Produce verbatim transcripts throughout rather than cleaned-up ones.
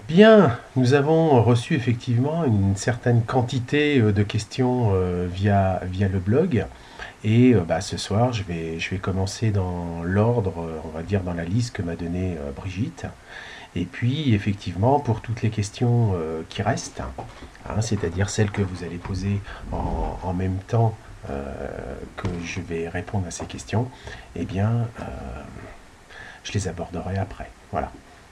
Bien, nous avons reçu effectivement une certaine quantité euh, de questions euh, via, via le blog. Et euh, bah, ce soir, je vais, je vais commencer dans l'ordre, euh, on va dire dans la liste que m'a donnée euh, Brigitte. Et puis, effectivement, pour toutes les questions euh, qui restent, hein, c'est-à-dire celles que vous allez poser en, en même temps euh, que je vais répondre à ces questions, eh bien, euh, je les aborderai après. Voilà.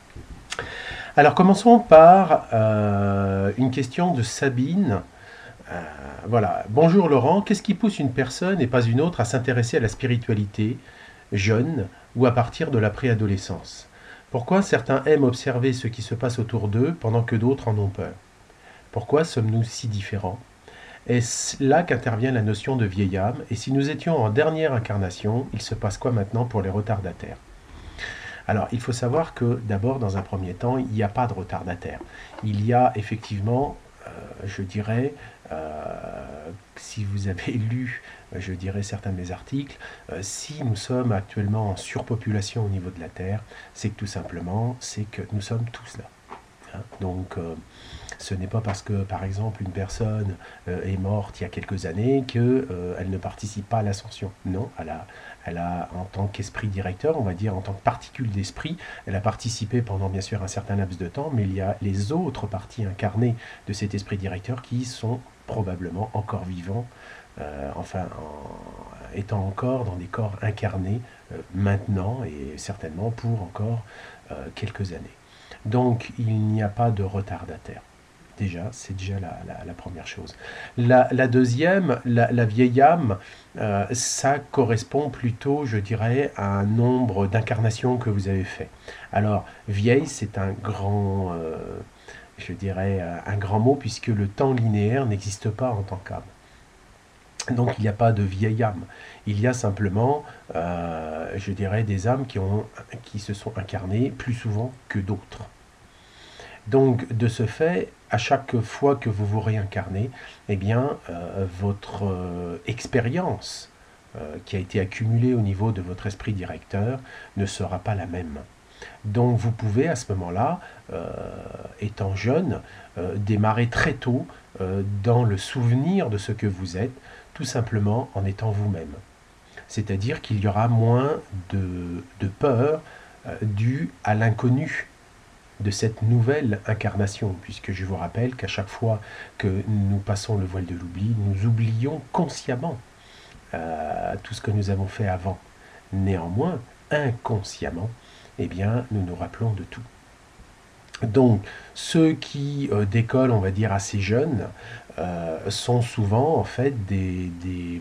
Alors commençons par euh, une question de Sabine. Euh, voilà. Bonjour Laurent, qu'est-ce qui pousse une personne et pas une autre à s'intéresser à la spiritualité, jeune ou à partir de la préadolescence? Pourquoi certains aiment observer ce qui se passe autour d'eux pendant que d'autres en ont peur? Pourquoi sommes-nous si différents? Est-ce là qu'intervient la notion de vieille âme? Et si nous étions en dernière incarnation, il se passe quoi maintenant pour les retardataires? Alors, il faut savoir que d'abord, dans un premier temps, il n'y a pas de retardataire. Il y a effectivement, euh, je dirais, euh, si vous avez lu, je dirais, certains de mes articles, euh, si nous sommes actuellement en surpopulation au niveau de la Terre, c'est que tout simplement, c'est que nous sommes tous là. Hein. Donc, euh, ce n'est pas parce que, par exemple, une personne euh, est morte il y a quelques années qu'elle euh, ne participe pas à l'ascension. Non, elle a, elle a, en tant qu'esprit directeur, on va dire, en tant que particule d'esprit, elle a participé pendant, bien sûr, un certain laps de temps, mais il y a les autres parties incarnées de cet esprit directeur qui sont probablement encore vivants, euh, enfin, en, étant encore dans des corps incarnés euh, maintenant et certainement pour encore euh, quelques années. Donc, il n'y a pas de retardataire. Déjà, c'est déjà la, la, la, première chose. La, la deuxième, la, la vieille âme, euh, ça correspond plutôt, je dirais, à un nombre d'incarnations que vous avez fait. Alors, vieille, c'est un grand, euh, je dirais, un grand mot, puisque le temps linéaire n'existe pas en tant qu'âme. Donc il n'y a pas de vieille âme. Il y a simplement, euh, je dirais, des âmes qui, ont, qui se sont incarnées plus souvent que d'autres. Donc, de ce fait, à chaque fois que vous vous réincarnez, eh bien, euh, votre euh, expérience euh, qui a été accumulée au niveau de votre esprit directeur ne sera pas la même. Donc, vous pouvez à ce moment-là, euh, étant jeune, euh, démarrer très tôt euh, dans le souvenir de ce que vous êtes, tout simplement en étant vous-même. C'est-à-dire qu'il y aura moins de, de peur euh, due à l'inconnu de cette nouvelle incarnation, puisque je vous rappelle qu'à chaque fois que nous passons le voile de l'oubli, nous oublions consciemment euh, tout ce que nous avons fait avant. Néanmoins, inconsciemment, eh bien, nous nous rappelons de tout. Donc, ceux qui euh, décollent, on va dire, assez jeunes, euh, sont souvent, en fait, des, des,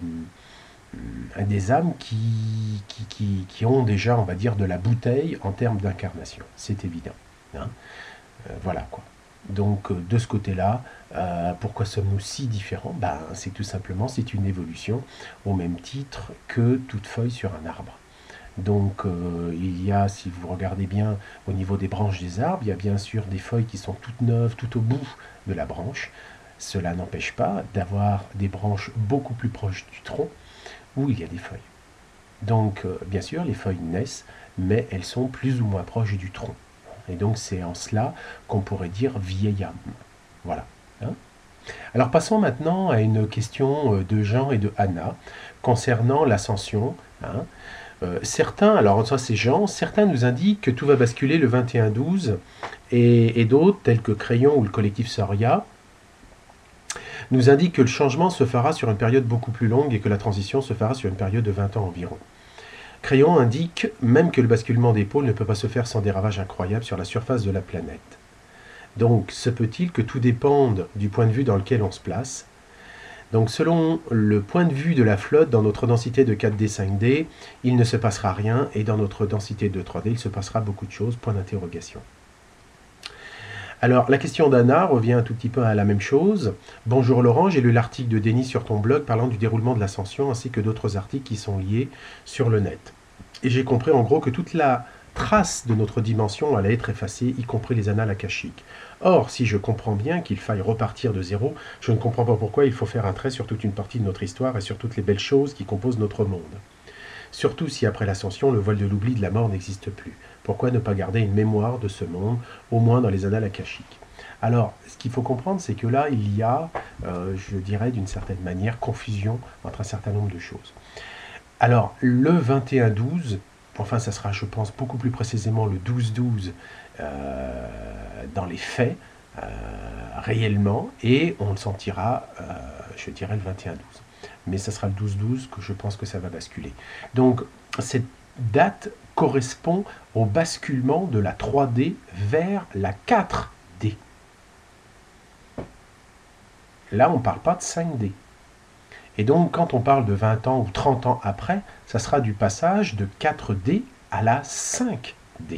des âmes qui, qui, qui, qui ont déjà, on va dire, de la bouteille en termes d'incarnation. C'est évident. Hein, euh, voilà quoi. Donc euh, de ce côté-là, euh, pourquoi sommes-nous si différents? Ben, c'est tout simplement, c'est une évolution au même titre que toute feuille sur un arbre. Donc euh, il y a, si vous regardez bien au niveau des branches des arbres, il y a bien sûr des feuilles qui sont toutes neuves, tout au bout de la branche. Cela n'empêche pas d'avoir des branches beaucoup plus proches du tronc où il y a des feuilles. Donc euh, bien sûr, les feuilles naissent, mais elles sont plus ou moins proches du tronc. Et donc c'est en cela qu'on pourrait dire vieille âme. Voilà. Hein. Alors passons maintenant à une question de Jean et de Anna concernant l'ascension. Hein. Euh, certains, alors ça c'est Jean, certains nous indiquent que tout va basculer le vingt et un douze et, et d'autres, tels que Crayon ou le collectif Soria, nous indiquent que le changement se fera sur une période beaucoup plus longue et que la transition se fera sur une période de vingt ans environ. Crayon indique même que le basculement des pôles ne peut pas se faire sans des ravages incroyables sur la surface de la planète. Donc, se peut-il que tout dépende du point de vue dans lequel on se place? Donc, selon le point de vue de la flotte, dans notre densité de quatre D, cinq D, il ne se passera rien, et dans notre densité de trois D, il se passera beaucoup de choses, point d'interrogation. Alors, la question d'Anna revient un tout petit peu à la même chose. Bonjour Laurent, j'ai lu l'article de Denis sur ton blog parlant du déroulement de l'ascension ainsi que d'autres articles qui sont liés sur le net. Et j'ai compris en gros que toute la trace de notre dimension allait être effacée, y compris les annales akashiques. Or, si je comprends bien qu'il faille repartir de zéro, je ne comprends pas pourquoi il faut faire un trait sur toute une partie de notre histoire et sur toutes les belles choses qui composent notre monde. Surtout si après l'ascension, le voile de l'oubli de la mort n'existe plus. Pourquoi ne pas garder une mémoire de ce monde, au moins dans les annales akashiques? Alors, ce qu'il faut comprendre, c'est que là, il y a, euh, je dirais d'une certaine manière, confusion entre un certain nombre de choses. Alors, le vingt et un douze, enfin, ça sera, je pense, beaucoup plus précisément le douze douze euh, dans les faits, euh, réellement, et on le sentira, euh, je dirais, le vingt et un douze. Mais ça sera le douze douze que je pense que ça va basculer. Donc, cette date correspond au basculement de la trois D vers la quatre D. Là, on ne parle pas de cinq D. Et donc, quand on parle de vingt ans ou trente ans après, ça sera du passage de quatre D à la cinq D.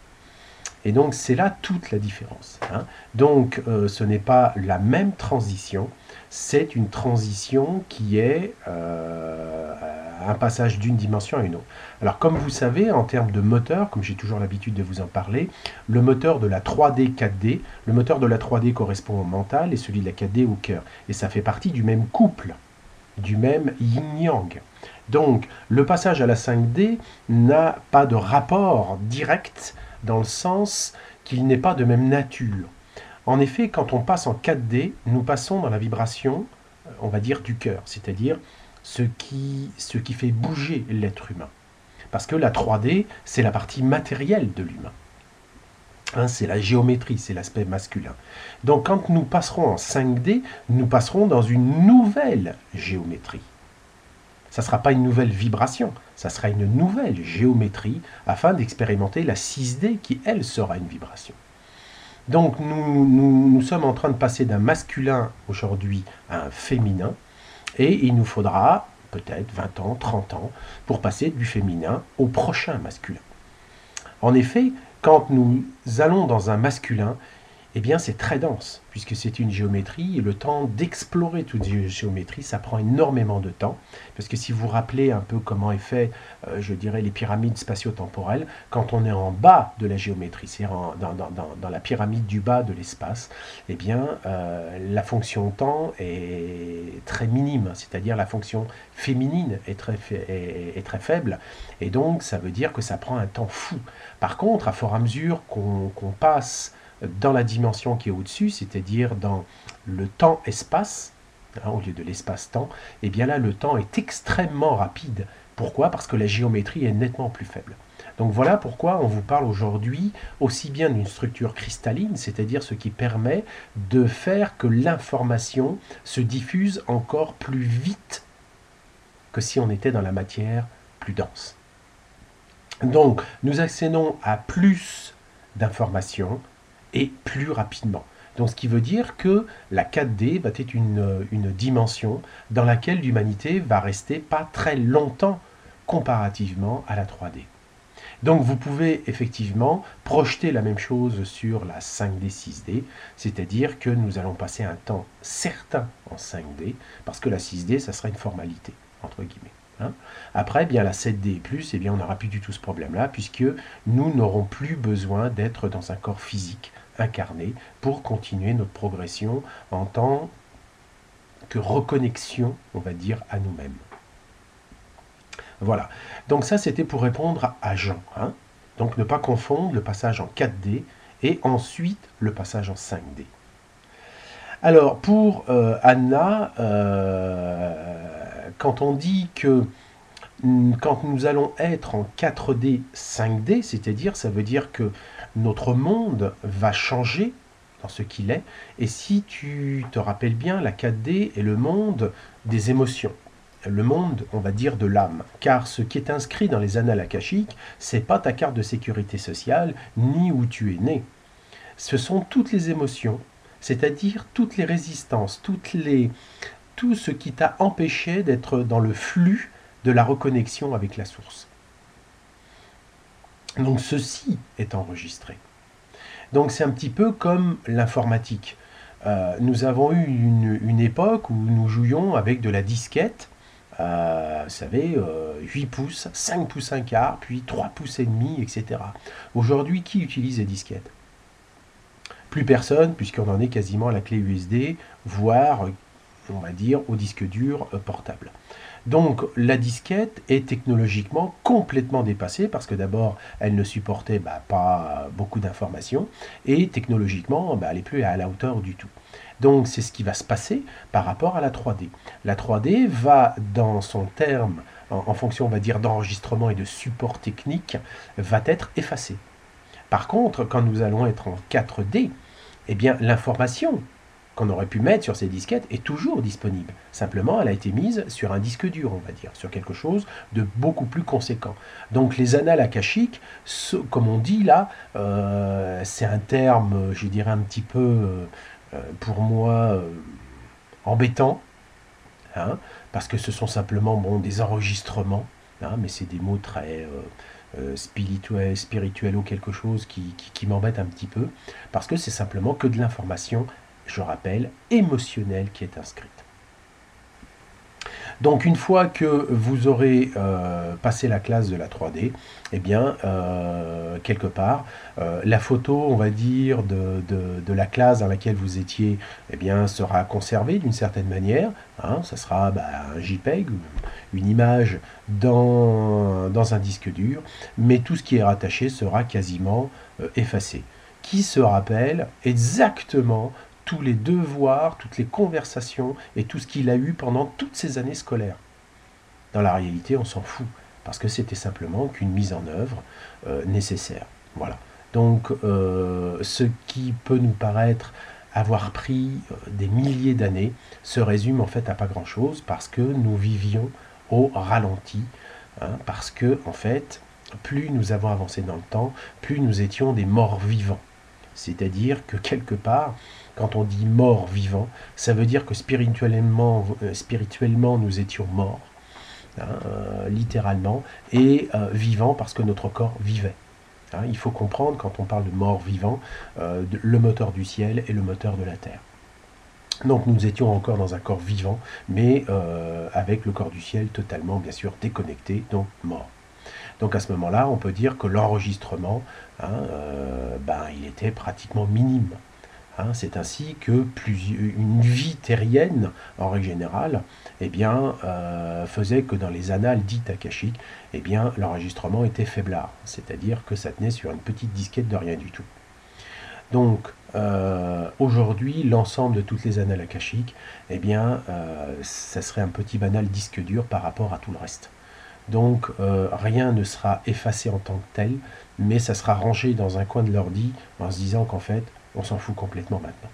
Et donc, c'est là toute la différence. Hein. Donc, euh, ce n'est pas la même transition, c'est une transition qui est euh, un passage d'une dimension à une autre. Alors, comme vous savez, en termes de moteur, comme j'ai toujours l'habitude de vous en parler, le moteur de la trois D, quatre D, le moteur de la trois D correspond au mental et celui de la quatre D au cœur. Et ça fait partie du même couple, du même yin-yang. Donc, le passage à la cinq D n'a pas de rapport direct dans le sens qu'il n'est pas de même nature. En effet, quand on passe en quatre D, nous passons dans la vibration, on va dire, du cœur, c'est-à-dire ce qui, ce qui fait bouger l'être humain. Parce que la trois D, c'est la partie matérielle de l'humain. Hein, c'est la géométrie, c'est l'aspect masculin. Donc quand nous passerons en cinq D, nous passerons dans une nouvelle géométrie. Ça ne sera pas une nouvelle vibration, ça sera une nouvelle géométrie afin d'expérimenter la six D qui, elle, sera une vibration. Donc nous, nous, nous sommes en train de passer d'un masculin aujourd'hui à un féminin et il nous faudra peut-être vingt ans, trente ans pour passer du féminin au prochain masculin. En effet, quand nous allons dans un masculin, eh bien c'est très dense, puisque c'est une géométrie, et le temps d'explorer toute géométrie, ça prend énormément de temps, parce que si vous vous rappelez un peu comment est fait, euh, je dirais, les pyramides spatio-temporelles, quand on est en bas de la géométrie, c'est-à-dire dans, dans, dans, dans la pyramide du bas de l'espace, eh bien euh, la fonction temps est très minime, c'est-à-dire la fonction féminine est très, est, est très faible, et donc ça veut dire que ça prend un temps fou. Par contre, à fur et à mesure qu'on qu'on passe dans la dimension qui est au-dessus, c'est-à-dire dans le temps-espace, hein, au lieu de l'espace-temps, et eh bien là, le temps est extrêmement rapide. Pourquoi? Parce que la géométrie est nettement plus faible. Donc voilà pourquoi on vous parle aujourd'hui aussi bien d'une structure cristalline, c'est-à-dire ce qui permet de faire que l'information se diffuse encore plus vite que si on était dans la matière plus dense. Donc, nous accédons à plus d'informations et plus rapidement. Donc ce qui veut dire que la quatre D va être une, une dimension dans laquelle l'humanité va rester pas très longtemps comparativement à la trois D. Donc vous pouvez effectivement projeter la même chose sur la cinq D, six D, c'est-à-dire que nous allons passer un temps certain en cinq D, parce que la six D, ça sera une formalité, entre guillemets. Hein. Après, bien la sept D et plus, eh bien, on n'aura plus du tout ce problème-là, puisque nous n'aurons plus besoin d'être dans un corps physique incarné pour continuer notre progression en tant que reconnexion, on va dire, à nous-mêmes. Voilà. Donc ça, c'était pour répondre à Jean. Hein. Donc ne pas confondre le passage en quatre D et ensuite le passage en cinq D. Alors, pour euh, Anna, euh, quand on dit que quand nous allons être en quatre D, cinq D, c'est-à-dire, ça veut dire que notre monde va changer dans ce qu'il est. Et si tu te rappelles bien, la quatre D est le monde des émotions. Le monde, on va dire, de l'âme. Car ce qui est inscrit dans les annales akashiques, c'est pas ta carte de sécurité sociale, ni où tu es né. Ce sont toutes les émotions, c'est-à-dire toutes les résistances, toutes les, tout ce qui t'a empêché d'être dans le flux de la reconnexion avec la source. Donc ceci est enregistré. Donc c'est un petit peu comme l'informatique. Euh, nous avons eu une, une époque où nous jouions avec de la disquette, euh, vous savez, euh, huit pouces, cinq pouces un quart, puis trois pouces et demi, et cetera. Aujourd'hui, qui utilise les disquettes? Plus personne, puisqu'on en est quasiment à la clé U S D, voire on va dire, au disque dur euh, portable. Donc la disquette est technologiquement complètement dépassée parce que d'abord elle ne supportait bah, pas beaucoup d'informations et technologiquement bah, elle n'est plus à la hauteur du tout. Donc c'est ce qui va se passer par rapport à la trois D. La trois D va dans son terme, en, en fonction on va dire d'enregistrement et de support technique, va être effacée. Par contre quand nous allons être en quatre D, eh bien l'information qu'on aurait pu mettre sur ces disquettes est toujours disponible. Simplement, elle a été mise sur un disque dur, on va dire, sur quelque chose de beaucoup plus conséquent. Donc les annales akashiques, ce, comme on dit là, euh, c'est un terme, je dirais, un petit peu, euh, pour moi, euh, embêtant, hein, parce que ce sont simplement bon, des enregistrements, hein, mais c'est des mots très... Euh, euh, spirituel, spirituel ou quelque chose qui, qui, qui m'embête un petit peu, parce que c'est simplement que de l'information, je rappelle, émotionnelle qui est inscrite. Donc une fois que vous aurez euh, passé la classe de la trois D, eh bien, euh, quelque part, euh, la photo, on va dire, de, de, de la classe dans laquelle vous étiez, eh bien, sera conservée d'une certaine manière. Hein, ça sera bah, un JPEG, une image dans, dans un disque dur, mais tout ce qui est rattaché sera quasiment euh, effacé. Qui se rappelle exactement tous les devoirs, toutes les conversations et tout ce qu'il a eu pendant toutes ces années scolaires. Dans la réalité, on s'en fout, parce que c'était simplement qu'une mise en œuvre euh, nécessaire. Voilà. Donc, euh, ce qui peut nous paraître avoir pris euh, des milliers d'années se résume en fait à pas grand-chose, parce que nous vivions au ralenti, hein, parce que, en fait, plus nous avons avancé dans le temps, plus nous étions des morts vivants. C'est-à-dire que quelque part, quand on dit mort vivant, ça veut dire que spirituellement, euh, spirituellement nous étions morts, hein, euh, littéralement, et euh, vivant parce que notre corps vivait. Hein, il faut comprendre, quand on parle de mort vivant, euh, de, le moteur du ciel et le moteur de la terre. Donc nous étions encore dans un corps vivant, mais euh, avec le corps du ciel totalement, bien sûr, déconnecté, donc mort. Donc à ce moment-là, on peut dire que l'enregistrement, hein, euh, ben, il était pratiquement minime. Hein, c'est ainsi que plus, une vie terrienne, en règle générale, eh bien, euh, faisait que dans les annales dites akashiques, eh bien, l'enregistrement était faiblard. C'est-à-dire que ça tenait sur une petite disquette de rien du tout. Donc, euh, aujourd'hui, l'ensemble de toutes les annales akashiques, eh bien, euh, ça serait un petit banal disque dur par rapport à tout le reste. Donc, euh, rien ne sera effacé en tant que tel, mais ça sera rangé dans un coin de l'ordi en se disant qu'en fait, on s'en fout complètement maintenant.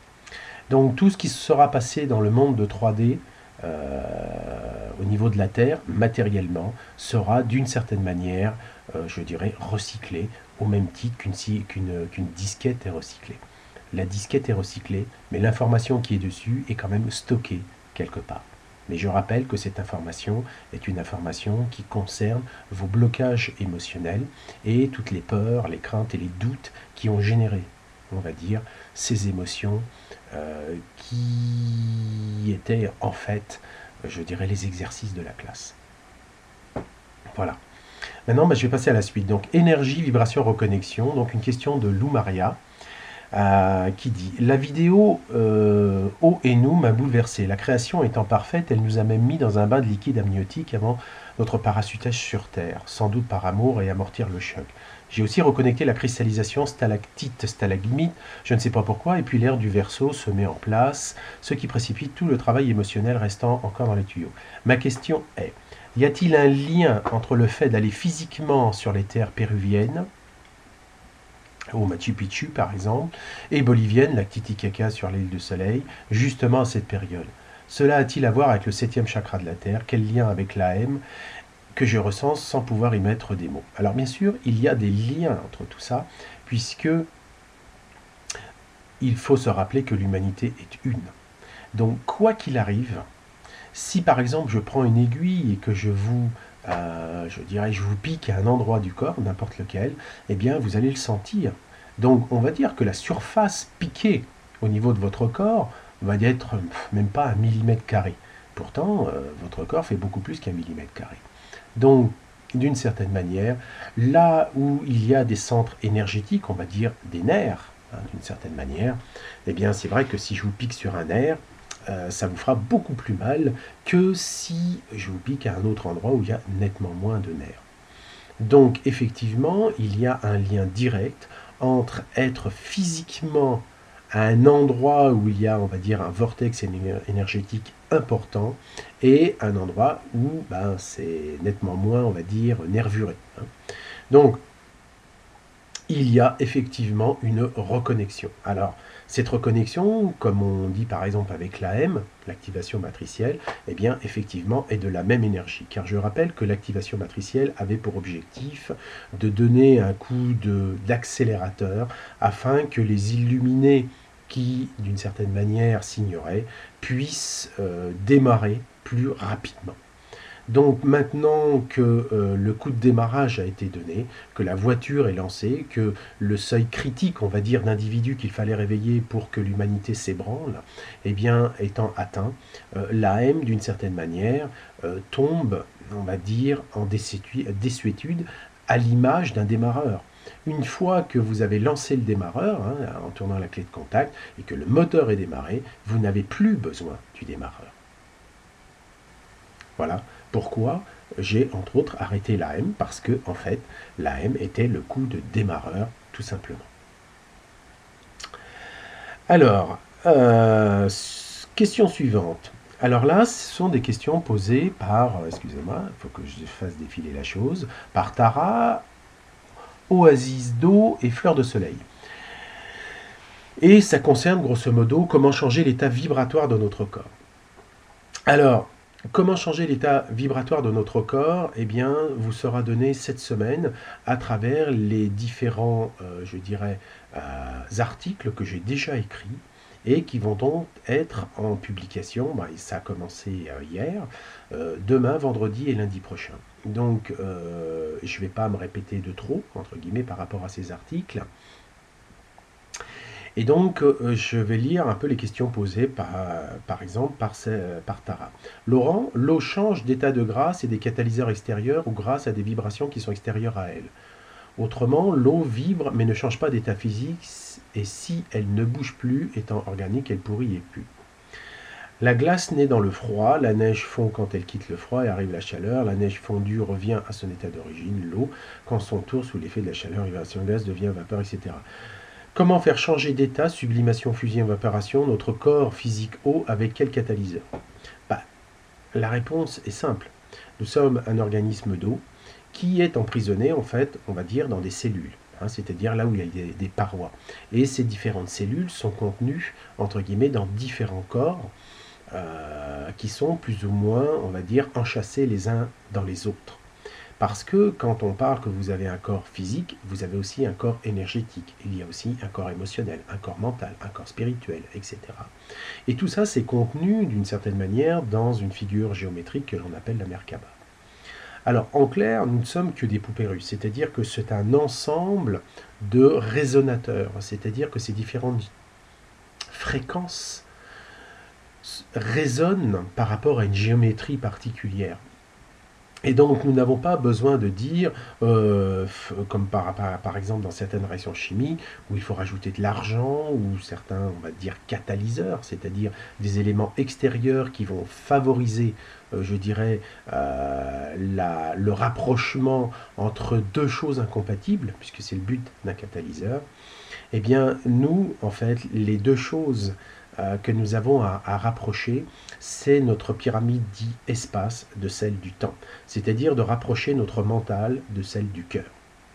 Donc tout ce qui se sera passé dans le monde de trois D, euh, au niveau de la Terre, matériellement, sera d'une certaine manière, euh, je dirais, recyclé, au même titre qu'une qu'une, qu'une disquette est recyclée. La disquette est recyclée, mais l'information qui est dessus est quand même stockée quelque part. Mais je rappelle que cette information est une information qui concerne vos blocages émotionnels et toutes les peurs, les craintes et les doutes qui ont généré, on va dire, ces émotions euh, qui étaient en fait, je dirais, les exercices de la classe. Voilà. Maintenant, bah, je vais passer à la suite. Donc, énergie, vibration, reconnexion. Donc, une question de Lou Maria euh, qui dit « La vidéo euh, O et nous m'a bouleversé. La création étant parfaite, elle nous a même mis dans un bain de liquide amniotique avant notre parachutage sur Terre, sans doute par amour et amortir le choc. J'ai aussi reconnecté la cristallisation stalactite, stalagmite, je ne sais pas pourquoi, et puis l'air du Verseau se met en place, ce qui précipite tout le travail émotionnel restant encore dans les tuyaux. Ma question est, y a-t-il un lien entre le fait d'aller physiquement sur les terres péruviennes, au Machu Picchu par exemple, et bolivienne, la Titicaca sur l'île du Soleil, justement à cette période? Cela a-t-il à voir avec le septième chakra de la Terre? Quel lien avec l'A M que je ressens sans pouvoir y mettre des mots? Alors bien sûr, il y a des liens entre tout ça, puisque il faut se rappeler que l'humanité est une. Donc quoi qu'il arrive, si par exemple je prends une aiguille et que je vous, euh, je dirais, je vous pique à un endroit du corps, n'importe lequel, eh bien vous allez le sentir. Donc on va dire que la surface piquée au niveau de votre corps va être même pas un millimètre carré. Pourtant, euh, votre corps fait beaucoup plus qu'un millimètre carré. Donc, d'une certaine manière, là où il y a des centres énergétiques, on va dire des nerfs, hein, d'une certaine manière, eh bien c'est vrai que si je vous pique sur un nerf, euh, ça vous fera beaucoup plus mal que si je vous pique à un autre endroit où il y a nettement moins de nerfs. Donc effectivement, il y a un lien direct entre être physiquement à un endroit où il y a, on va dire, un vortex énergétique important et un endroit où ben, c'est nettement moins, on va dire, nervuré. Hein. Donc, il y a effectivement une reconnexion. Alors, cette reconnexion, comme on dit par exemple avec l'A M, l'activation matricielle, eh bien, effectivement, est de la même énergie. Car je rappelle que l'activation matricielle avait pour objectif de donner un coup d'accélérateur afin que les illuminés qui, d'une certaine manière, s'ignoraient, puissent euh, démarrer plus rapidement. Donc maintenant que euh, le coup de démarrage a été donné, que la voiture est lancée, que le seuil critique, on va dire, d'individus qu'il fallait réveiller pour que l'humanité s'ébranle, eh bien, étant atteint, euh, l'A M, d'une certaine manière, euh, tombe, on va dire, en désuétude à l'image d'un démarreur. Une fois que vous avez lancé le démarreur, hein, en tournant la clé de contact, et que le moteur est démarré, vous n'avez plus besoin du démarreur. Voilà pourquoi j'ai entre autres arrêté l'A M, parce que en fait l'A M était le coup de démarreur tout simplement. Alors, euh, question suivante. Alors là, ce sont des questions posées par, excusez-moi, il faut que je fasse défiler la chose, par Tara, Oasis d'eau et Fleur de soleil. Et ça concerne grosso modo comment changer l'état vibratoire de notre corps. Alors, comment changer l'état vibratoire de notre corps? Eh bien, vous sera donné cette semaine à travers les différents, euh, je dirais, euh, articles que j'ai déjà écrits et qui vont donc être en publication. Bah, ça a commencé euh, hier, euh, demain, vendredi et lundi prochain. Donc, euh, je ne vais pas me répéter de trop, entre guillemets, par rapport à ces articles. Et donc, euh, je vais lire un peu les questions posées par, par exemple par, par Tara. Laurent, l'eau change d'état de grâce et des catalyseurs extérieurs ou grâce à des vibrations qui sont extérieures à elle. Autrement, l'eau vibre mais ne change pas d'état physique et si elle ne bouge plus, étant organique, elle pourrit et pue. La glace naît dans le froid, la neige fond quand elle quitte le froid et arrive la chaleur, la neige fondue revient à son état d'origine, l'eau, quand son tour sous l'effet de la chaleur, vibration de glace devient vapeur, et cetera. Comment faire changer d'état, sublimation, fusion, évaporation, notre corps physique eau avec quel catalyseur? Bah, la réponse est simple. Nous sommes un organisme d'eau qui est emprisonné, en fait, on va dire, dans des cellules, hein, c'est-à-dire là où il y a des, des parois. Et ces différentes cellules sont contenues, entre guillemets, dans différents corps euh, qui sont plus ou moins, on va dire, enchâssés les uns dans les autres. Parce que quand on parle que vous avez un corps physique, vous avez aussi un corps énergétique. Il y a aussi un corps émotionnel, un corps mental, un corps spirituel, et cetera. Et tout ça, c'est contenu d'une certaine manière dans une figure géométrique que l'on appelle la Merkaba. Alors, en clair, nous ne sommes que des poupées russes, c'est-à-dire que c'est un ensemble de résonateurs, c'est-à-dire que ces différentes fréquences résonnent par rapport à une géométrie particulière. Et donc, nous n'avons pas besoin de dire, euh, comme par, par, par exemple dans certaines réactions chimiques, où il faut rajouter de l'argent, ou certains, on va dire, catalyseurs, c'est-à-dire des éléments extérieurs qui vont favoriser, euh, je dirais, euh, la, le rapprochement entre deux choses incompatibles, puisque c'est le but d'un catalyseur. Eh bien, nous, en fait, les deux choses euh, que nous avons à, à rapprocher, c'est notre pyramide dit espace de celle du temps, c'est-à-dire de rapprocher notre mental de celle du cœur.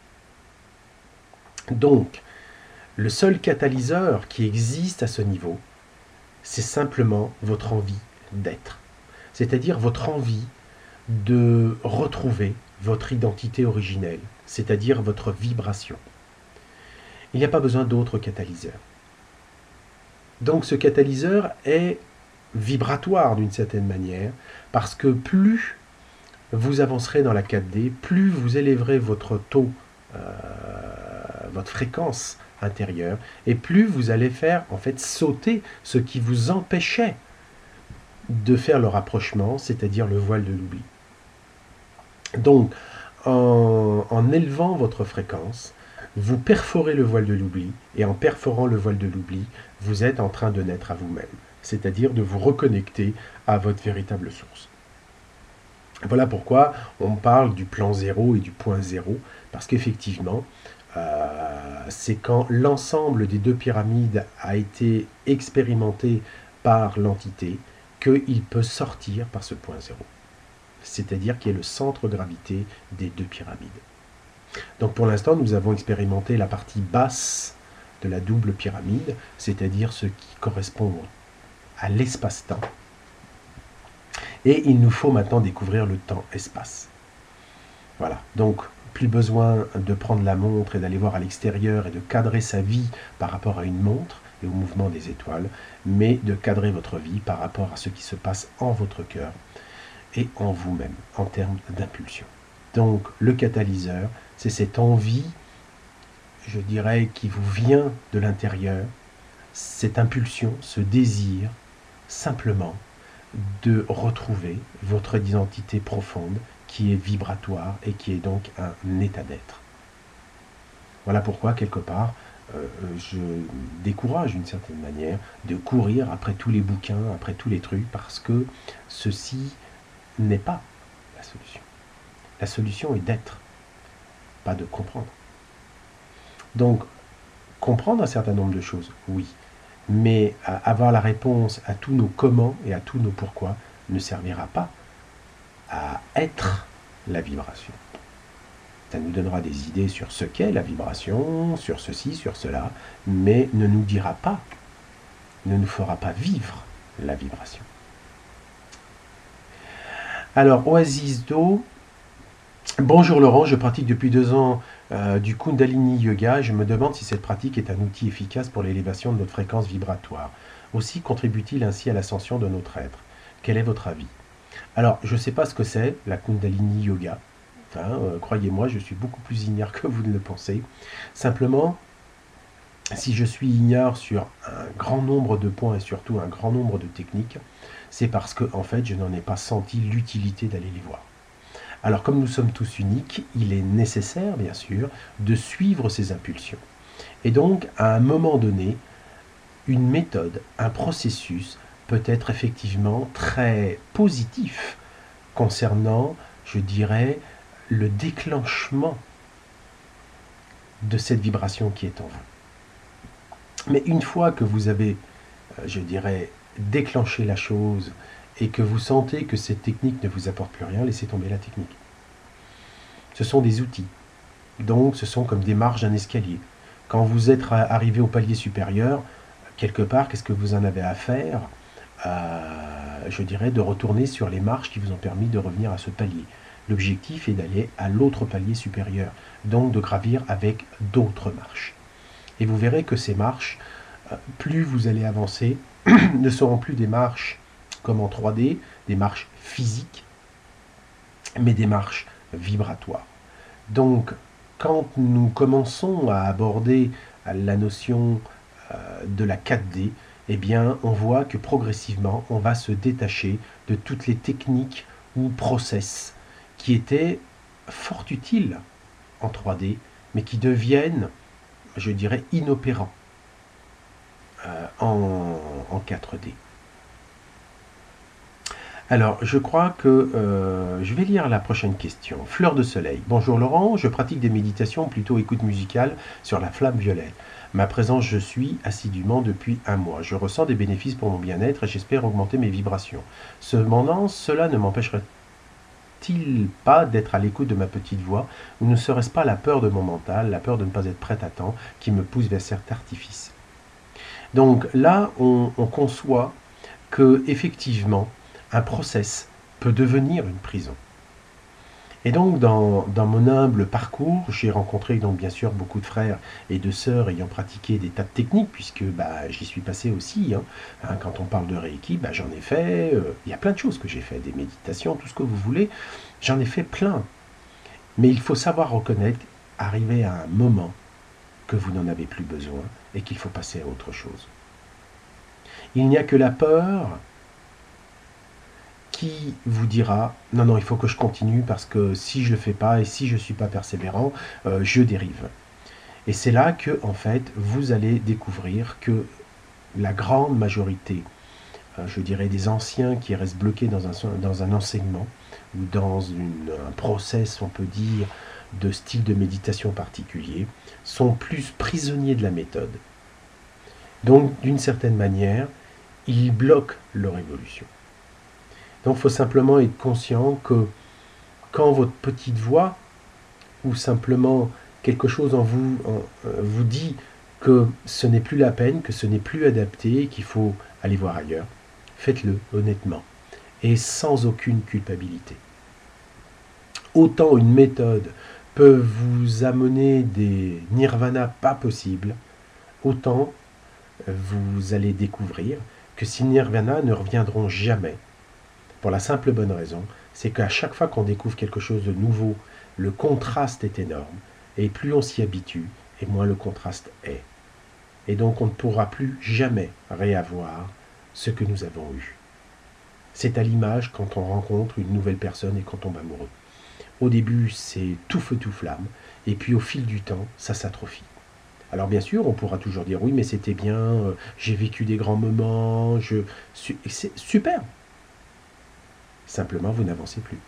Donc, le seul catalyseur qui existe à ce niveau, c'est simplement votre envie d'être, c'est-à-dire votre envie de retrouver votre identité originelle, c'est-à-dire votre vibration. Il n'y a pas besoin d'autres catalyseurs. Donc ce catalyseur est vibratoire d'une certaine manière, parce que plus vous avancerez dans la quatre D, plus vous élèverez votre taux, euh, votre fréquence intérieure, et plus vous allez faire en fait sauter ce qui vous empêchait de faire le rapprochement, c'est-à-dire le voile de l'oubli. Donc, en, en élevant votre fréquence, vous perforez le voile de l'oubli, et en perforant le voile de l'oubli, vous êtes en train de naître à vous-même. c'est-à-dire de vous reconnecter à votre véritable source. Voilà pourquoi on parle du plan zéro et du point zéro, parce qu'effectivement, euh, c'est quand l'ensemble des deux pyramides a été expérimenté par l'entité qu'il peut sortir par ce point zéro. C'est-à-dire qui est le centre de gravité des deux pyramides. Donc pour l'instant, nous avons expérimenté la partie basse de la double pyramide, c'est-à-dire ce qui correspond à l'espace-temps. Et il nous faut maintenant découvrir le temps-espace. Voilà, donc plus besoin de prendre la montre et d'aller voir à l'extérieur et de cadrer sa vie par rapport à une montre et au mouvement des étoiles, mais de cadrer votre vie par rapport à ce qui se passe en votre cœur et en vous-même, en termes d'impulsion. Donc le catalyseur, c'est cette envie, je dirais, qui vous vient de l'intérieur, cette impulsion, ce désir, simplement, de retrouver votre identité profonde qui est vibratoire et qui est donc un état d'être. Voilà pourquoi, quelque part, euh, je décourage d'une certaine manière de courir après tous les bouquins, après tous les trucs, parce que ceci n'est pas la solution. La solution est d'être, pas de comprendre. Donc, comprendre un certain nombre de choses, oui, mais avoir la réponse à tous nos comment et à tous nos pourquoi ne servira pas à être la vibration. Ça nous donnera des idées sur ce qu'est la vibration, sur ceci, sur cela, mais ne nous dira pas, ne nous fera pas vivre la vibration. Alors, Oasis d'eau. Bonjour Laurent, je pratique depuis deux ans euh, du Kundalini Yoga. Je me demande si cette pratique est un outil efficace pour l'élévation de notre fréquence vibratoire. Aussi contribue-t-il ainsi à l'ascension de notre être? Quel est votre avis? Alors, je ne sais pas ce que c'est, la Kundalini Yoga. Hein, euh, croyez-moi, je suis beaucoup plus ignare que vous ne le pensez. Simplement, si je suis ignare sur un grand nombre de points et surtout un grand nombre de techniques, c'est parce que, en fait, je n'en ai pas senti l'utilité d'aller les voir. Alors, comme nous sommes tous uniques, il est nécessaire, bien sûr, de suivre ces impulsions. Et donc, à un moment donné, une méthode, un processus peut être effectivement très positif concernant, je dirais, le déclenchement de cette vibration qui est en vous. Mais une fois que vous avez, je dirais, déclenché la chose et que vous sentez que cette technique ne vous apporte plus rien, laissez tomber la technique. Ce sont des outils. Donc, ce sont comme des marches d'un escalier. Quand vous êtes arrivé au palier supérieur, quelque part, qu'est-ce que vous en avez à faire? euh, Je dirais de retourner sur les marches qui vous ont permis de revenir à ce palier. L'objectif est d'aller à l'autre palier supérieur, donc de gravir avec d'autres marches. Et vous verrez que ces marches, plus vous allez avancer, ne seront plus des marches comme en trois D, des marches physiques, mais des marches vibratoires. Donc, quand nous commençons à aborder la notion de la quatre D, eh bien, on voit que progressivement, on va se détacher de toutes les techniques ou process qui étaient fort utiles en trois D, mais qui deviennent, je dirais, inopérants euh, en, en quatre D. Alors, je crois que euh, je vais lire la prochaine question. Fleur de soleil. Bonjour Laurent, je pratique des méditations, plutôt écoute musicale, sur la flamme violette. Ma présence, je suis assidûment depuis un mois. Je ressens des bénéfices pour mon bien-être et j'espère augmenter mes vibrations. Cependant, cela ne m'empêcherait-il pas d'être à l'écoute de ma petite voix, ou ne serait-ce pas la peur de mon mental, la peur de ne pas être prête à temps, qui me pousse vers cet artifice? Donc là, on, on conçoit que effectivement, un process peut devenir une prison. Et donc, dans, dans mon humble parcours, j'ai rencontré donc bien sûr beaucoup de frères et de sœurs ayant pratiqué des tas de techniques, puisque bah, j'y suis passé aussi. Hein. Hein, quand on parle de Reiki, bah, j'en ai fait, euh, il y a plein de choses que j'ai fait, des méditations, tout ce que vous voulez, j'en ai fait plein. Mais il faut savoir reconnaître, arriver à un moment que vous n'en avez plus besoin et qu'il faut passer à autre chose. Il n'y a que la peur qui vous dira « Non, non, il faut que je continue parce que si je ne le fais pas et si je ne suis pas persévérant, euh, je dérive. » Et c'est là que, en fait, vous allez découvrir que la grande majorité je dirais, des anciens qui restent bloqués dans un, dans un enseignement ou dans une, un process, on peut dire, de style de méditation particulier, sont plus prisonniers de la méthode. Donc, d'une certaine manière, ils bloquent leur évolution. Donc, il faut simplement être conscient que quand votre petite voix, ou simplement quelque chose en vous, en, euh, vous dit que ce n'est plus la peine, que ce n'est plus adapté, qu'il faut aller voir ailleurs, faites-le honnêtement et sans aucune culpabilité. Autant une méthode peut vous amener des nirvanas pas possibles, autant vous allez découvrir que ces nirvanas ne reviendront jamais. Pour la simple bonne raison, c'est qu'à chaque fois qu'on découvre quelque chose de nouveau, le contraste est énorme, et plus on s'y habitue, et moins le contraste est. Et donc on ne pourra plus jamais réavoir ce que nous avons eu. C'est à l'image quand on rencontre une nouvelle personne et qu'on tombe amoureux. Au début, c'est tout feu tout flamme, et puis au fil du temps, ça s'atrophie. Alors bien sûr, on pourra toujours dire oui, mais c'était bien, euh, j'ai vécu des grands moments, je... c'est super. Simplement, vous n'avancez plus.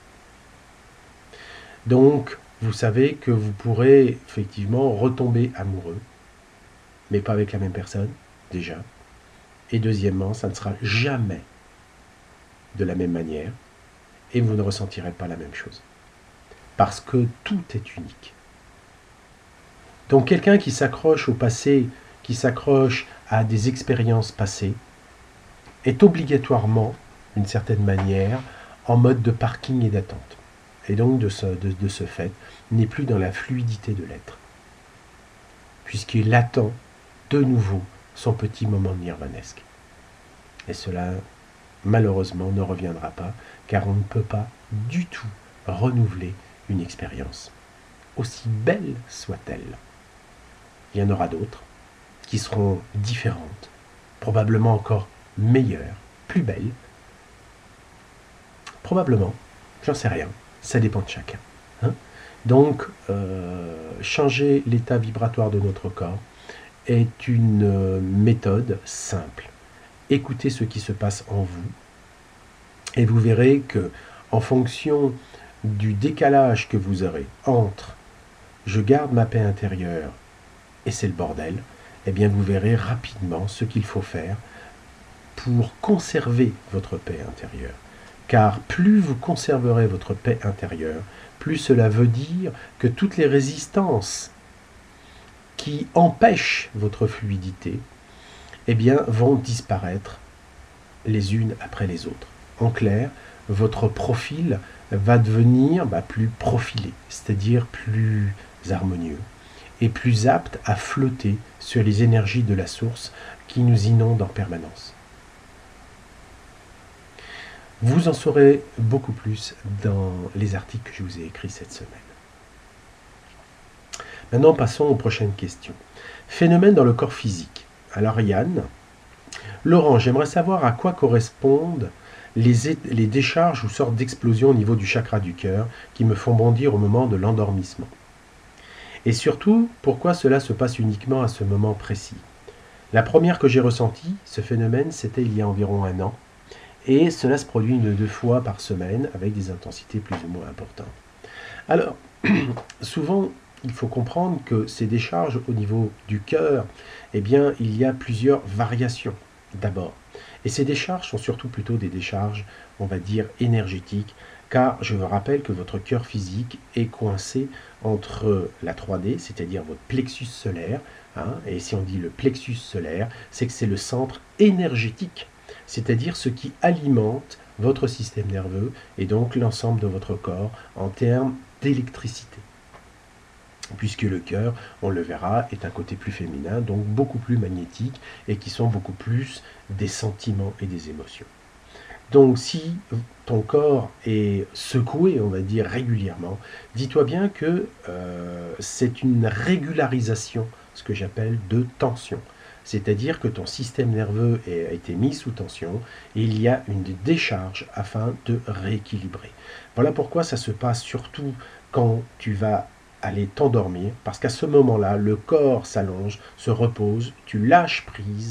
Donc, vous savez que vous pourrez effectivement retomber amoureux, mais pas avec la même personne, déjà. Et deuxièmement, ça ne sera jamais de la même manière, et vous ne ressentirez pas la même chose. Parce que tout est unique. Donc quelqu'un qui s'accroche au passé, qui s'accroche à des expériences passées, est obligatoirement, d'une certaine manière, en mode de parking et d'attente. Et donc de ce, de, de ce fait, n'est plus dans la fluidité de l'être. Puisqu'il attend de nouveau son petit moment nirvanesque. Et cela, malheureusement, ne reviendra pas, car on ne peut pas du tout renouveler une expérience, aussi belle soit-elle. Il y en aura d'autres qui seront différentes, probablement encore meilleures, plus belles. Probablement, j'en sais rien, ça dépend de chacun. Hein. Donc, euh, changer l'état vibratoire de notre corps est une euh, méthode simple. Écoutez ce qui se passe en vous et vous verrez que, en fonction du décalage que vous aurez entre je garde ma paix intérieure et c'est le bordel, eh bien vous verrez rapidement ce qu'il faut faire pour conserver votre paix intérieure. Car plus vous conserverez votre paix intérieure, plus cela veut dire que toutes les résistances qui empêchent votre fluidité, eh bien, vont disparaître les unes après les autres. En clair, votre profil va devenir bah, plus profilé, c'est-à-dire plus harmonieux et plus apte à flotter sur les énergies de la source qui nous inondent en permanence. Vous en saurez beaucoup plus dans les articles que je vous ai écrits cette semaine. Maintenant, passons aux prochaines questions. Phénomène dans le corps physique. Alors Yann, Laurent, j'aimerais savoir à quoi correspondent les, les décharges ou sortes d'explosions au niveau du chakra du cœur qui me font bondir au moment de l'endormissement. Et surtout, pourquoi cela se passe uniquement à ce moment précis. La première que j'ai ressentie, ce phénomène, c'était il y a environ un an, et cela se produit une ou deux fois par semaine avec des intensités plus ou moins importantes. Alors, souvent, il faut comprendre que ces décharges au niveau du cœur, eh bien, il y a plusieurs variations d'abord. Et ces décharges sont surtout plutôt des décharges, on va dire, énergétiques, car je vous rappelle que votre cœur physique est coincé entre la trois D, c'est-à-dire votre plexus solaire, hein, et si on dit le plexus solaire, c'est que c'est le centre énergétique, c'est-à-dire ce qui alimente votre système nerveux et donc l'ensemble de votre corps en termes d'électricité. Puisque le cœur, on le verra, est un côté plus féminin, donc beaucoup plus magnétique et qui sont beaucoup plus des sentiments et des émotions. Donc si ton corps est secoué, on va dire régulièrement, dis-toi bien que euh, c'est une régularisation, ce que j'appelle de tension. C'est-à-dire que ton système nerveux a été mis sous tension et il y a une décharge afin de rééquilibrer. Voilà pourquoi ça se passe surtout quand tu vas aller t'endormir, parce qu'à ce moment-là, le corps s'allonge, se repose, tu lâches prise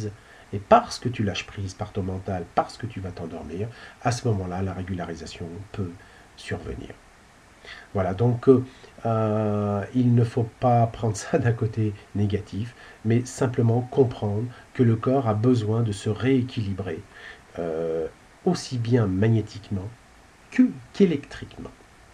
Et parce que tu lâches prise par ton mental, parce que tu vas t'endormir, à ce moment-là, la régularisation peut survenir. Voilà, donc euh, il ne faut pas prendre ça d'un côté négatif, mais simplement comprendre que le corps a besoin de se rééquilibrer, euh, aussi bien magnétiquement que qu'électriquement.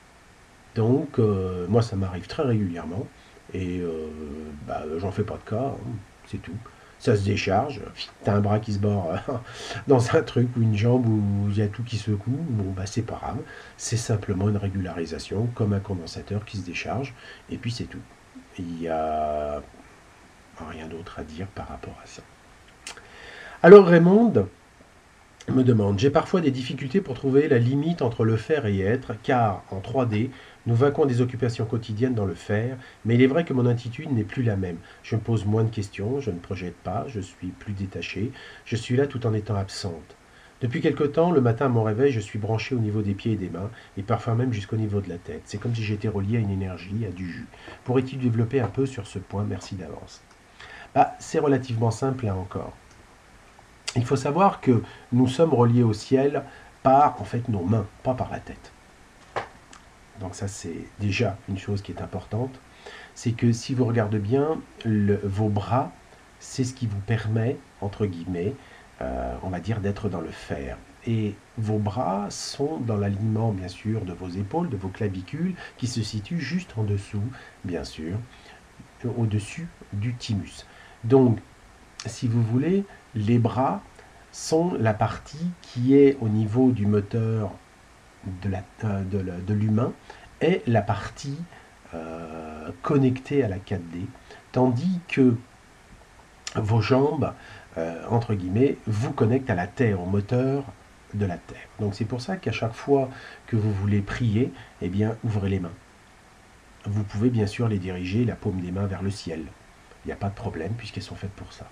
Donc, euh, moi, ça m'arrive très régulièrement, et euh, bah, j'en fais pas de cas, hein, c'est tout. Ça se décharge, t'as un bras qui se bord dans un truc ou une jambe où il y a tout qui secoue, bon bah c'est pas grave, c'est simplement une régularisation comme un condensateur qui se décharge, et puis c'est tout. Il n'y a rien d'autre à dire par rapport à ça. Alors Raymond me demande, j'ai parfois des difficultés pour trouver la limite entre le faire et être, car en trois D, nous vainquons des occupations quotidiennes dans le faire, mais il est vrai que mon attitude n'est plus la même. Je me pose moins de questions, je ne projette pas, je suis plus détaché, je suis là tout en étant absente. Depuis quelque temps, le matin à mon réveil, je suis branché au niveau des pieds et des mains, et parfois même jusqu'au niveau de la tête. C'est comme si j'étais relié à une énergie, à du jus. Pourrais-tu développer un peu sur ce point? Merci d'avance. Bah, c'est relativement simple là encore. Il faut savoir que nous sommes reliés au ciel par en fait nos mains, pas par la tête. Donc ça c'est déjà une chose qui est importante. C'est que si vous regardez bien, le, vos bras, c'est ce qui vous permet, entre guillemets, euh, on va dire, d'être dans le faire. Et vos bras sont dans l'alignement, bien sûr, de vos épaules, de vos clavicules, qui se situent juste en dessous, bien sûr, au-dessus du thymus. Donc, si vous voulez, les bras sont la partie qui est au niveau du moteur de, la, euh, de, la, de l'humain et la partie euh, connectée à la quatre D, tandis que vos jambes, euh, entre guillemets, vous connectent à la Terre, au moteur de la Terre. Donc c'est pour ça qu'à chaque fois que vous voulez prier, eh bien, ouvrez les mains. Vous pouvez bien sûr les diriger, la paume des mains vers le ciel. Il n'y a pas de problème puisqu'elles sont faites pour ça.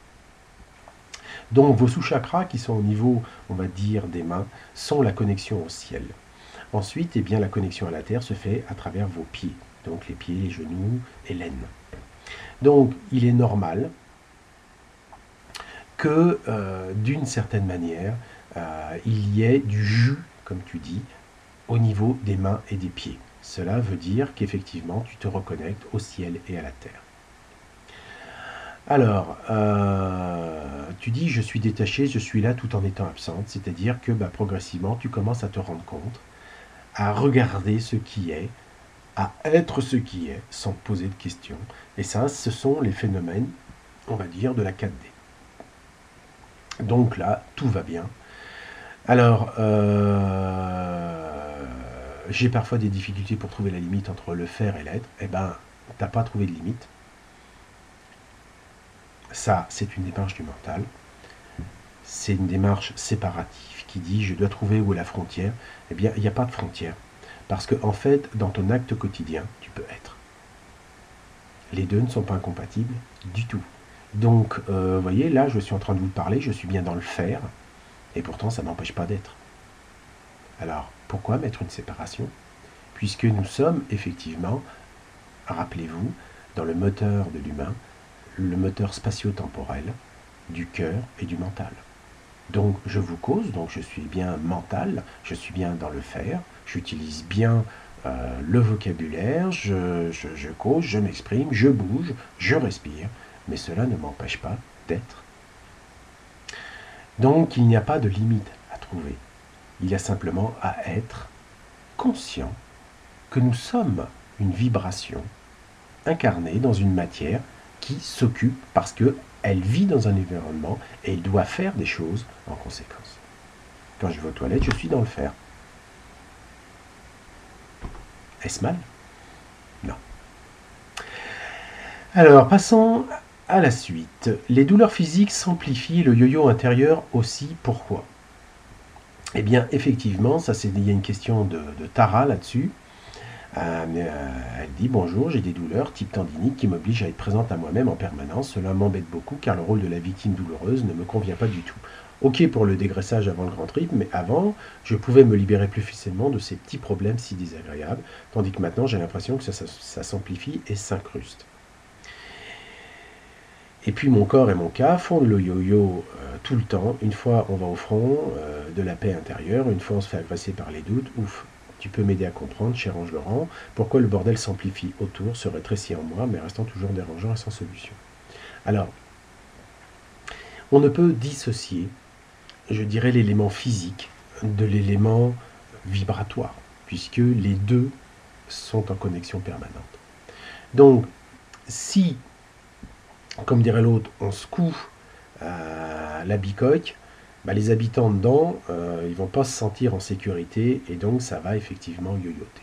Donc vos sous-chakras qui sont au niveau, on va dire, des mains, sont la connexion au ciel. Ensuite, eh bien, la connexion à la terre se fait à travers vos pieds. Donc les pieds, les genoux et l'aine. Donc il est normal que euh, d'une certaine manière, euh, il y ait du jus, comme tu dis, au niveau des mains et des pieds. Cela veut dire qu'effectivement, tu te reconnectes au ciel et à la terre. Alors, euh, tu dis, je suis détaché, je suis là tout en étant absente, c'est-à-dire que bah, progressivement, tu commences à te rendre compte, à regarder ce qui est, à être ce qui est, sans te poser de questions. Et ça, ce sont les phénomènes, on va dire, de la quatre D. Donc là, tout va bien. Alors, euh, j'ai parfois des difficultés pour trouver la limite entre le faire et l'être. Eh ben, tu n'as pas trouvé de limite. Ça, c'est une démarche du mental. C'est une démarche séparative qui dit je dois trouver où est la frontière. Eh bien, il n'y a pas de frontière. Parce que, en fait, dans ton acte quotidien, tu peux être. Les deux ne sont pas incompatibles du tout. Donc, euh, vous voyez, là, je suis en train de vous parler, je suis bien dans le faire, et pourtant, ça ne m'empêche pas d'être. Alors, pourquoi mettre une séparation? Puisque nous sommes effectivement, rappelez-vous, dans le moteur de l'humain, le moteur spatio-temporel du cœur et du mental. Donc je vous cause, donc je suis bien mental, je suis bien dans le faire, j'utilise bien euh, le vocabulaire, je, je, je cause, je m'exprime, je bouge, je respire, mais cela ne m'empêche pas d'être. Donc il n'y a pas de limite à trouver, il y a simplement à être conscient que nous sommes une vibration incarnée dans une matière qui s'occupe parce qu'elle vit dans un environnement et elle doit faire des choses en conséquence. Quand je vais aux toilettes, je suis dans le faire. Est-ce mal? Non. Alors, passons à la suite. Les douleurs physiques s'amplifient, le yo-yo intérieur aussi. Pourquoi? Eh bien, effectivement, ça c'est, il y a une question de, de Tara là-dessus. Euh, euh, elle dit bonjour, j'ai des douleurs type tendinite qui m'obligent à être présente à moi-même en permanence. Cela m'embête beaucoup car le rôle de la victime douloureuse ne me convient pas du tout. Ok pour le dégraissage avant le grand trip, mais avant, je pouvais me libérer plus facilement de ces petits problèmes si désagréables, tandis que maintenant j'ai l'impression que ça, ça, ça s'amplifie et s'incruste. Et puis mon corps et mon cas font le yo-yo euh, tout le temps. Une fois on va au front, euh, de la paix intérieure, une fois on se fait agresser par les doutes, ouf, tu peux m'aider à comprendre, cher Ange Laurent, pourquoi le bordel s'amplifie autour, se rétrécit en moi, mais restant toujours dérangeant et sans solution. Alors, on ne peut dissocier, je dirais, l'élément physique de l'élément vibratoire, puisque les deux sont en connexion permanente. Donc, si, comme dirait l'autre, on secoue euh, la bicoque, bah, les habitants dedans, euh, ils ne vont pas se sentir en sécurité, et donc ça va effectivement yoyoter.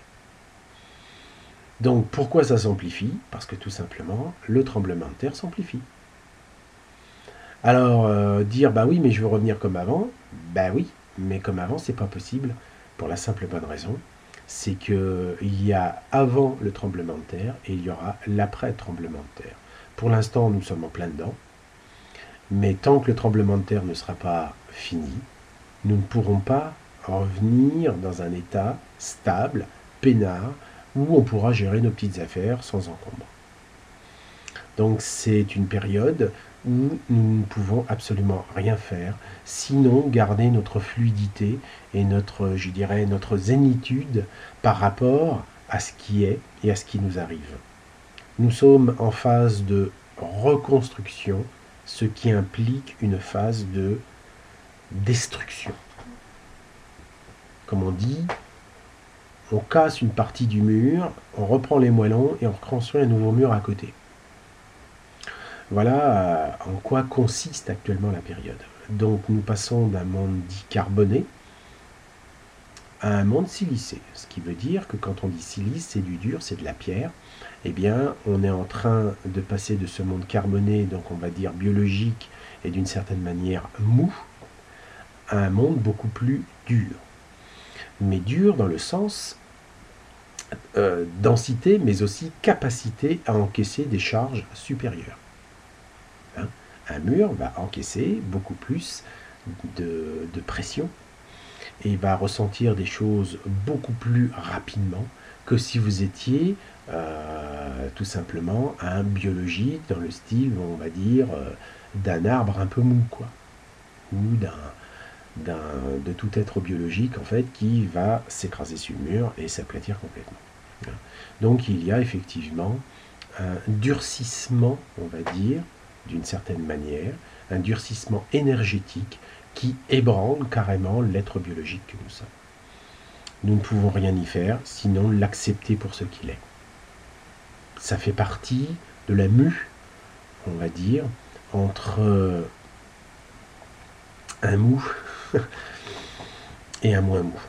Donc pourquoi ça s'amplifie? Parce que tout simplement, le tremblement de terre s'amplifie. Alors, euh, dire, bah oui, mais je veux revenir comme avant, bah oui, mais comme avant, c'est pas possible, pour la simple bonne raison, c'est qu'il y a avant le tremblement de terre, et il y aura l'après-tremblement de terre. Pour l'instant, nous sommes en plein dedans, mais tant que le tremblement de terre ne sera pas fini, nous ne pourrons pas revenir dans un état stable, peinard, où on pourra gérer nos petites affaires sans encombre. Donc c'est une période où nous ne pouvons absolument rien faire, sinon garder notre fluidité et notre, je dirais, notre zénitude par rapport à ce qui est et à ce qui nous arrive. Nous sommes en phase de reconstruction, ce qui implique une phase de destruction. Comme on dit, on casse une partie du mur, on reprend les moellons et on reconstruit un nouveau mur à côté. Voilà en quoi consiste actuellement la période. Donc nous passons d'un monde dit carboné à un monde silicé. Ce qui veut dire que quand on dit silice, c'est du dur, c'est de la pierre. Eh bien, on est en train de passer de ce monde carboné, donc on va dire biologique et d'une certaine manière mou, à un monde beaucoup plus dur. Mais dur dans le sens euh, densité, mais aussi capacité à encaisser des charges supérieures. Hein, un mur va encaisser beaucoup plus de, de pression et va ressentir des choses beaucoup plus rapidement que si vous étiez euh, tout simplement un biologique dans le style, on va dire, euh, d'un arbre un peu mou, quoi, ou d'un d'un, de tout être biologique en fait qui va s'écraser sur le mur et s'aplatir complètement. Donc il y a effectivement un durcissement, on va dire, d'une certaine manière, un durcissement énergétique qui ébranle carrément l'être biologique que nous sommes. Nous ne pouvons rien y faire, sinon l'accepter pour ce qu'il est. Ça fait partie de la mue, on va dire, entre un mou et un moins mou.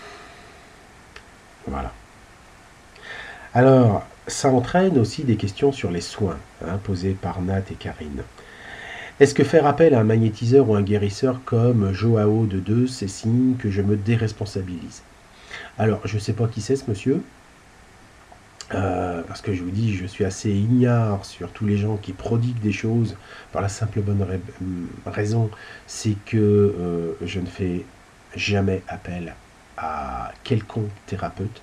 Voilà. Alors, ça entraîne aussi des questions sur les soins, hein, posées par Nat et Karine. Est-ce que faire appel à un magnétiseur ou un guérisseur comme Joao de deux, c'est signe que je me déresponsabilise? Alors, je ne sais pas qui c'est ce monsieur, euh, parce que je vous dis, je suis assez ignare sur tous les gens qui prodiguent des choses, par la simple bonne ra- raison, c'est que euh, je ne fais jamais appel à quelconque thérapeute.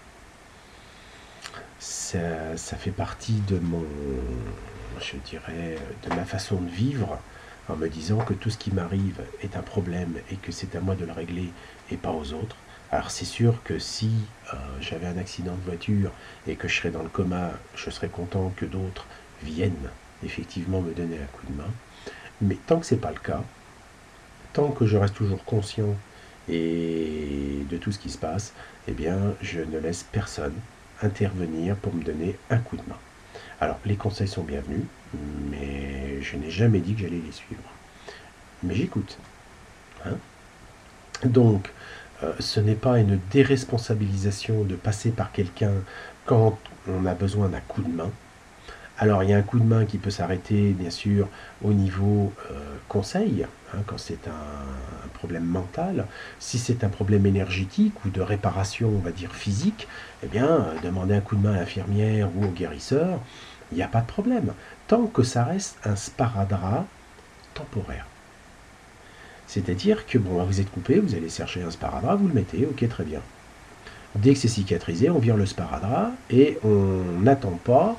Ça, ça fait partie de mon, je dirais, de ma façon de vivre, en me disant que tout ce qui m'arrive est un problème et que c'est à moi de le régler et pas aux autres. Alors c'est sûr que si euh, j'avais un accident de voiture et que je serais dans le coma, je serais content que d'autres viennent effectivement me donner un coup de main. Mais tant que ce n'est pas le cas, tant que je reste toujours conscient et de tout ce qui se passe, eh bien je ne laisse personne intervenir pour me donner un coup de main. Alors les conseils sont bienvenus, mais je n'ai jamais dit que j'allais les suivre. Mais j'écoute. Hein. Donc, euh, ce n'est pas une déresponsabilisation de passer par quelqu'un quand on a besoin d'un coup de main. Alors il y a un coup de main qui peut s'arrêter bien sûr au niveau euh, conseil, hein, quand c'est un, un problème mental. Si c'est un problème énergétique ou de réparation, on va dire physique, eh bien euh, demander un coup de main à l'infirmière ou au guérisseur, il n'y a pas de problème, tant que ça reste un sparadrap temporaire. C'est-à-dire que bon, vous êtes coupé, vous allez chercher un sparadrap, vous le mettez, ok, très bien. Dès que c'est cicatrisé, on vire le sparadrap et on n'attend pas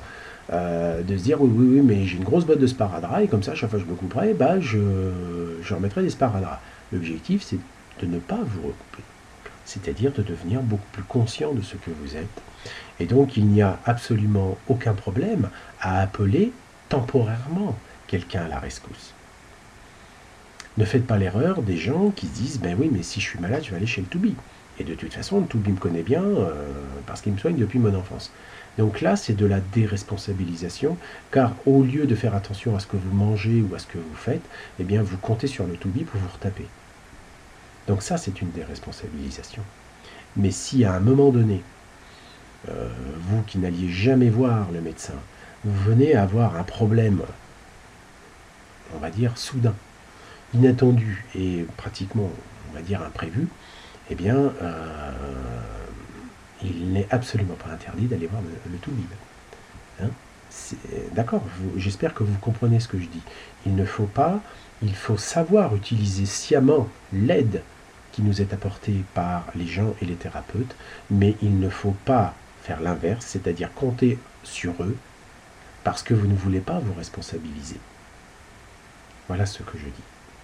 euh, de se dire oui, oui, oui, mais j'ai une grosse boîte de sparadrap et comme ça, chaque fois que je me couperai, bah, je, je remettrai des sparadraps. L'objectif, c'est de ne pas vous recouper, c'est-à-dire de devenir beaucoup plus conscient de ce que vous êtes. Et donc, il n'y a absolument aucun problème à appeler temporairement quelqu'un à la rescousse. Ne faites pas l'erreur des gens qui se disent ben oui, mais si je suis malade, je vais aller chez le Toubi. Et de toute façon, le Toubi me connaît bien euh, parce qu'il me soigne depuis mon enfance. Donc là, c'est de la déresponsabilisation, car au lieu de faire attention à ce que vous mangez ou à ce que vous faites, eh bien, vous comptez sur le Toubi pour vous retaper. Donc ça, c'est une déresponsabilisation. Mais si à un moment donné, euh, vous qui n'alliez jamais voir le médecin, vous venez avoir un problème, on va dire, soudain, inattendu et pratiquement, on va dire, imprévu, eh bien, euh, il n'est absolument pas interdit d'aller voir le, le Toubib. Hein, D'accord, j'espère que vous comprenez ce que je dis. Il ne faut pas, il faut savoir utiliser sciemment l'aide qui nous est apportée par les gens et les thérapeutes, mais il ne faut pas faire l'inverse, c'est-à-dire compter sur eux, parce que vous ne voulez pas vous responsabiliser. Voilà ce que je dis.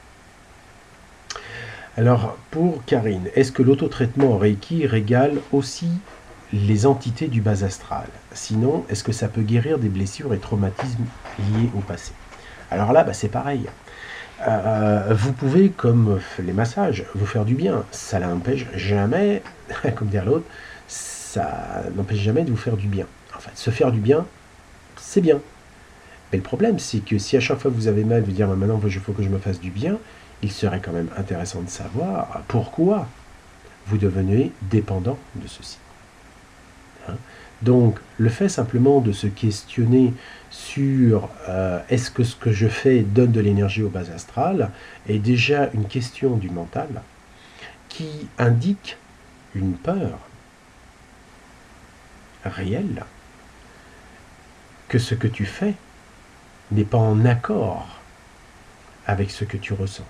Alors, pour Karine, est-ce que l'autotraitement en Reiki régale aussi les entités du bas astral? Sinon, est-ce que ça peut guérir des blessures et traumatismes liés au passé? Alors là, bah, c'est pareil. Euh, vous pouvez, comme les massages, vous faire du bien. Ça n'empêche jamais, comme dire l'autre, ça n'empêche jamais de vous faire du bien. En fait, se faire du bien, c'est bien. Mais le problème, c'est que si à chaque fois que vous avez mal, vous dire maintenant il faut que je me fasse du bien, il serait quand même intéressant de savoir pourquoi vous devenez dépendant de ceci. Hein? Donc, le fait simplement de se questionner sur euh, est-ce que ce que je fais donne de l'énergie au bas astral est déjà une question du mental qui indique une peur réelle que ce que tu fais n'est pas en accord avec ce que tu ressens.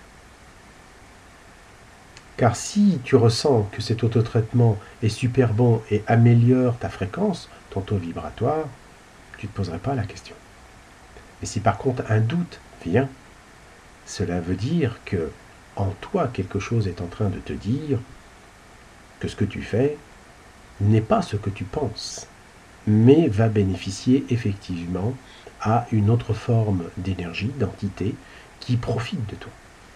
Car si tu ressens que cet autotraitement est super bon et améliore ta fréquence, ton taux vibratoire, tu ne te poserais pas la question. Mais si par contre un doute vient, cela veut dire que en toi quelque chose est en train de te dire que ce que tu fais n'est pas ce que tu penses, mais va bénéficier effectivement à une autre forme d'énergie, d'entité, qui profite de toi.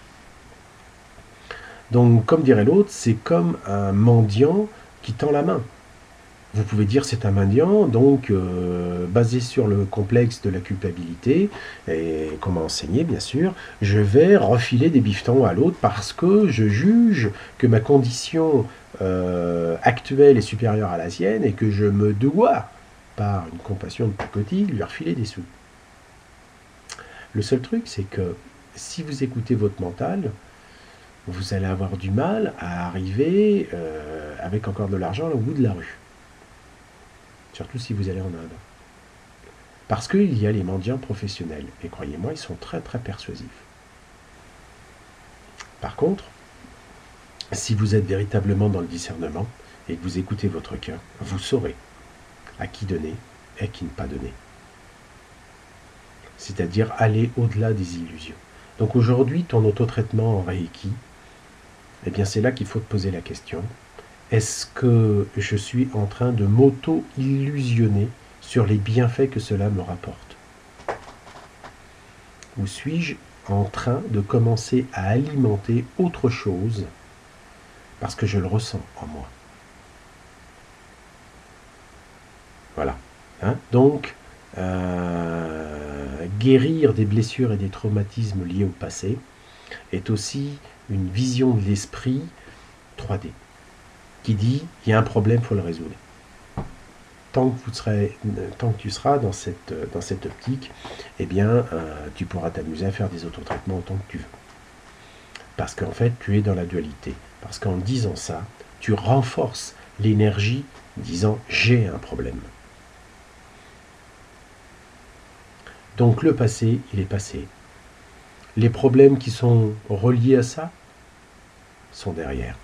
Donc, comme dirait l'autre, c'est comme un mendiant qui tend la main. Vous pouvez dire c'est un mendiant, donc euh, basé sur le complexe de la culpabilité, et comment enseigner bien sûr, je vais refiler des bifetons à l'autre parce que je juge que ma condition euh, actuelle est supérieure à la sienne et que je me dois, par une compassion de pacotille, lui refiler des sous. Le seul truc, c'est que si vous écoutez votre mental, vous allez avoir du mal à arriver euh, avec encore de l'argent au bout de la rue. Surtout si vous allez en Inde. Parce qu'il y a les mendiants professionnels. Et croyez-moi, ils sont très très persuasifs. Par contre, si vous êtes véritablement dans le discernement et que vous écoutez votre cœur, vous saurez à qui donner et à qui ne pas donner. C'est-à-dire aller au-delà des illusions. Donc aujourd'hui, ton autotraitement en Reiki, eh bien c'est là qu'il faut te poser la question. Est-ce que je suis en train de m'auto-illusionner sur les bienfaits que cela me rapporte? Ou suis-je en train de commencer à alimenter autre chose parce que je le ressens en moi? Voilà. Hein? Donc, euh, guérir des blessures et des traumatismes liés au passé est aussi une vision de l'esprit trois D. Qui dit il y a un problème, il faut le résoudre. Tant que, vous serez, tant que tu seras dans cette, dans cette optique, eh bien, euh, tu pourras t'amuser à faire des autotraitements autant que tu veux. Parce qu'en fait, tu es dans la dualité. Parce qu'en disant ça, tu renforces l'énergie disant j'ai un problème. Donc le passé, il est passé. Les problèmes qui sont reliés à ça sont derrière.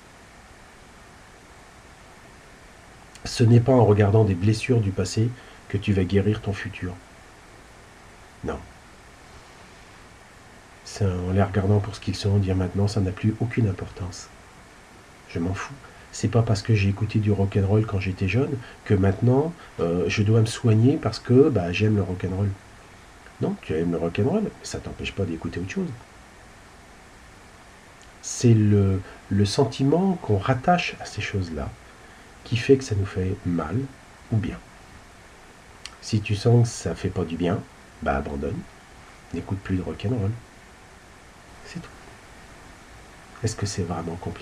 Ce n'est pas en regardant des blessures du passé que tu vas guérir ton futur. Non. C'est en les regardant pour ce qu'ils sont, dire maintenant, ça n'a plus aucune importance. Je m'en fous. C'est pas parce que j'ai écouté du rock'n'roll quand j'étais jeune que maintenant euh, je dois me soigner parce que bah, j'aime le rock'n'roll. Non, tu aimes le rock'n'roll, mais ça t'empêche pas d'écouter autre chose. C'est le, le sentiment qu'on rattache à ces choses-là qui fait que ça nous fait mal ou bien. Si tu sens que ça fait pas du bien, bah abandonne, n'écoute plus de rock'n'roll. C'est tout. Est-ce que c'est vraiment compliqué ?